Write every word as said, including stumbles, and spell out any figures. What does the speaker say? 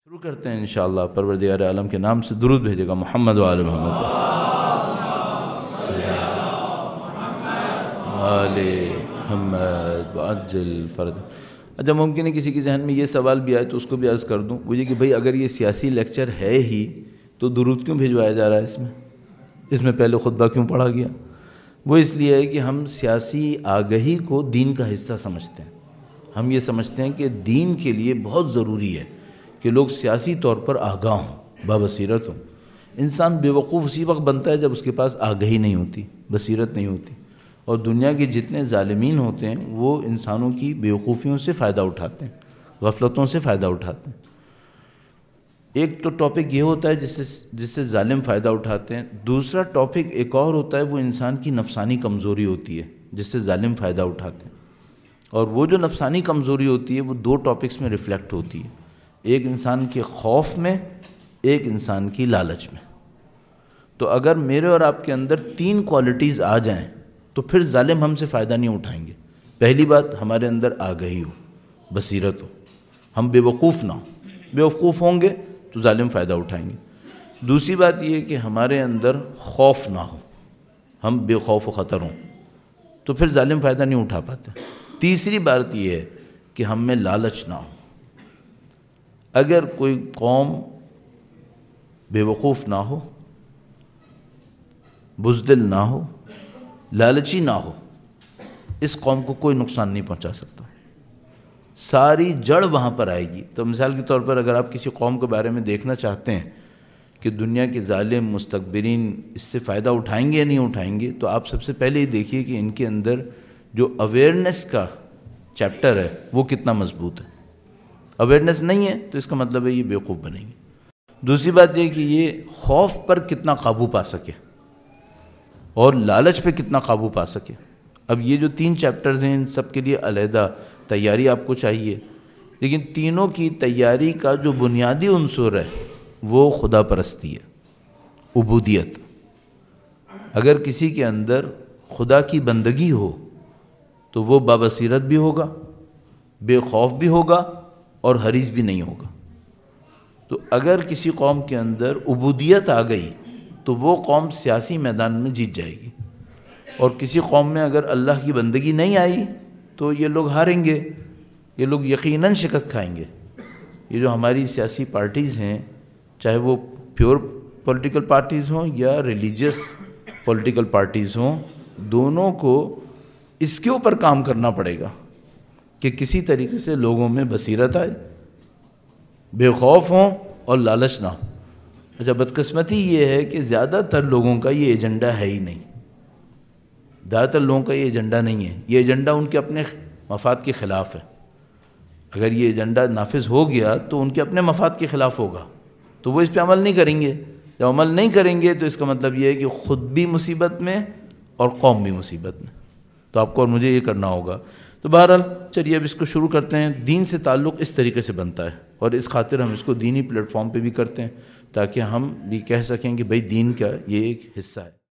شروع کرتے ہیں انشاءاللہ پروردگار عالم کے نام سے درود بھیجے گا محمد و آل محمد آل محمد وعجل فرد۔ اچھا ممکن ہے کسی کے ذہن میں یہ سوال بھی آئے تو اس کو بھی عرض کر دوں، وہ یہ کہ بھئی اگر یہ سیاسی لیکچر ہے ہی تو درود کیوں بھیجوایا جا رہا ہے اس میں اس میں پہلے خطبہ کیوں پڑھا گیا؟ وہ اس لیے ہے کہ ہم سیاسی آگہی کو دین کا حصہ سمجھتے ہیں۔ ہم یہ سمجھتے ہیں کہ دین کے لیے بہت ضروری ہے کہ لوگ سیاسی طور پر آگاہ ہوں، بابصیرت ہوں۔ انسان بے وقوف اسی وقت بنتا ہے جب اس کے پاس آگہی نہیں ہوتی، بصیرت نہیں ہوتی، اور دنیا کے جتنے ظالمین ہوتے ہیں وہ انسانوں کی بے وقوفیوں سے فائدہ اٹھاتے ہیں، غفلتوں سے فائدہ اٹھاتے ہیں۔ ایک تو ٹاپک یہ ہوتا ہے جس سے جس سے ظالم فائدہ اٹھاتے ہیں، دوسرا ٹاپک ایک اور ہوتا ہے وہ انسان کی نفسانی کمزوری ہوتی ہے جس سے ظالم فائدہ اٹھاتے ہیں، اور وہ جو نفسانی کمزوری ہوتی ہے وہ دو ٹاپکس میں ریفلیکٹ ہوتی ہے، ایک انسان کے خوف میں، ایک انسان کی لالچ میں۔ تو اگر میرے اور آپ کے اندر تین کوالٹیز آ جائیں تو پھر ظالم ہم سے فائدہ نہیں اٹھائیں گے۔ پہلی بات، ہمارے اندر آگہی ہو، بصیرت ہو، ہم بے وقوف نہ ہوں۔ بے وقوف ہوں گے تو ظالم فائدہ اٹھائیں گے۔ دوسری بات یہ کہ ہمارے اندر خوف نہ ہو، ہم بے خوف و خطر ہوں تو پھر ظالم فائدہ نہیں اٹھا پاتے۔ تیسری بات یہ ہے کہ ہم میں لالچ نہ ہو۔ اگر کوئی قوم بے وقوف نہ ہو، بزدل نہ ہو، لالچی نہ ہو، اس قوم کو کوئی نقصان نہیں پہنچا سکتا، ساری جڑ وہاں پر آئے گی۔ تو مثال کے طور پر اگر آپ کسی قوم کے بارے میں دیکھنا چاہتے ہیں کہ دنیا کے ظالم مستکبرین اس سے فائدہ اٹھائیں گے یا نہیں اٹھائیں گے، تو آپ سب سے پہلے یہ دیکھیے کہ ان کے اندر جو اویئرنیس کا چیپٹر ہے وہ کتنا مضبوط ہے۔ اویئرنیس نہیں ہے تو اس کا مطلب ہے یہ بیوقوف بنیں گے۔ دوسری بات یہ کہ یہ خوف پر کتنا قابو پا سکے اور لالچ پہ کتنا قابو پا سکے۔ اب یہ جو تین چیپٹرز ہیں ان سب کے لیے علیحدہ تیاری آپ کو چاہیے، لیکن تینوں کی تیاری کا جو بنیادی عنصر ہے وہ خدا پرستی ہے، عبودیت۔ اگر کسی کے اندر خدا کی بندگی ہو تو وہ بابصیرت بھی ہوگا، بے خوف بھی ہوگا اور حریص بھی نہیں ہوگا۔ تو اگر کسی قوم کے اندر عبودیت آ گئی تو وہ قوم سیاسی میدان میں جیت جائے گی، اور کسی قوم میں اگر اللہ کی بندگی نہیں آئی تو یہ لوگ ہاریں گے، یہ لوگ یقیناً شکست کھائیں گے۔ یہ جو ہماری سیاسی پارٹیز ہیں، چاہے وہ پیور پولیٹیکل پارٹیز ہوں یا ریلیجیس پولیٹیکل پارٹیز ہوں، دونوں کو اس کے اوپر کام کرنا پڑے گا کہ کسی طریقے سے لوگوں میں بصیرت آئے، بے خوف ہوں اور لالچ نہ ہو۔ اچھا بدقسمتی یہ ہے کہ زیادہ تر لوگوں کا یہ ایجنڈا ہے ہی نہیں، زیادہ تر لوگوں کا یہ ایجنڈا نہیں ہے۔ یہ ایجنڈا ان کے اپنے مفاد کے خلاف ہے۔ اگر یہ ایجنڈا نافذ ہو گیا تو ان کے اپنے مفاد کے خلاف ہوگا، تو وہ اس پہ عمل نہیں کریں گے۔ جب عمل نہیں کریں گے تو اس کا مطلب یہ ہے کہ خود بھی مصیبت میں اور قوم بھی مصیبت میں۔ تو آپ کو اور مجھے یہ کرنا ہوگا۔ تو بہرحال چلیے اب اس کو شروع کرتے ہیں۔ دین سے تعلق اس طریقے سے بنتا ہے، اور اس خاطر ہم اس کو دینی پلیٹ فارم پہ بھی کرتے ہیں تاکہ ہم بھی کہہ سکیں کہ بھئی دین کا یہ ایک حصہ ہے۔